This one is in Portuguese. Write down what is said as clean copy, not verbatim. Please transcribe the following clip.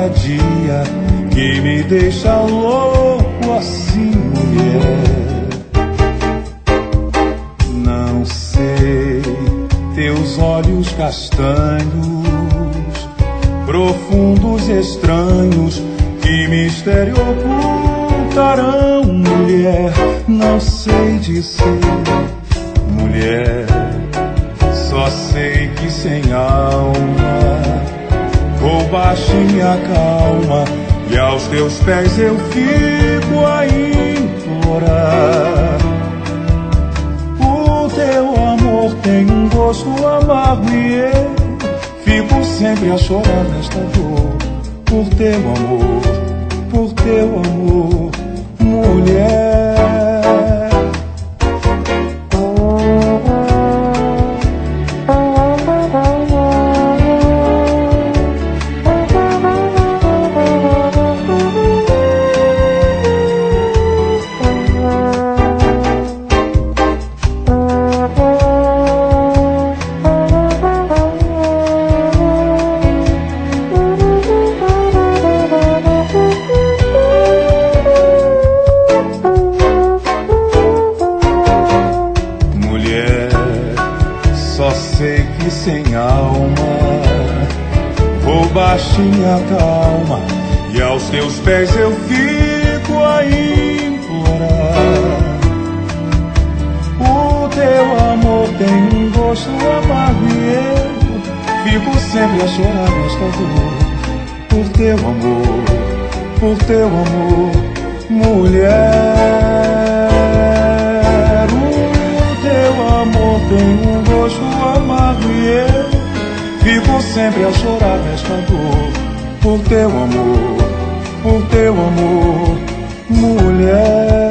cada dia que me deixa louco assim, mulher. Não sei, teus olhos castanhos, profundos e estranhos, que mistério ocultarão, mulher? Não sei dizer, mulher, só sei que sem alma vou baixinha calma, e aos teus pés eu fico a implorar. O teu amor tem um gosto amargo e eu fico sempre a chorar nesta dor. Por teu amor, mulher. Só sei que sem alma vou baixinha calma, e aos teus pés eu fico a implorar. O teu amor tem um gosto amargo e eu fico sempre a chorar nesta dor. Por teu amor, mulher. O teu amor tem um gosto amargo e eu fico sempre a chorar nesta dor. Por teu amor, mulher.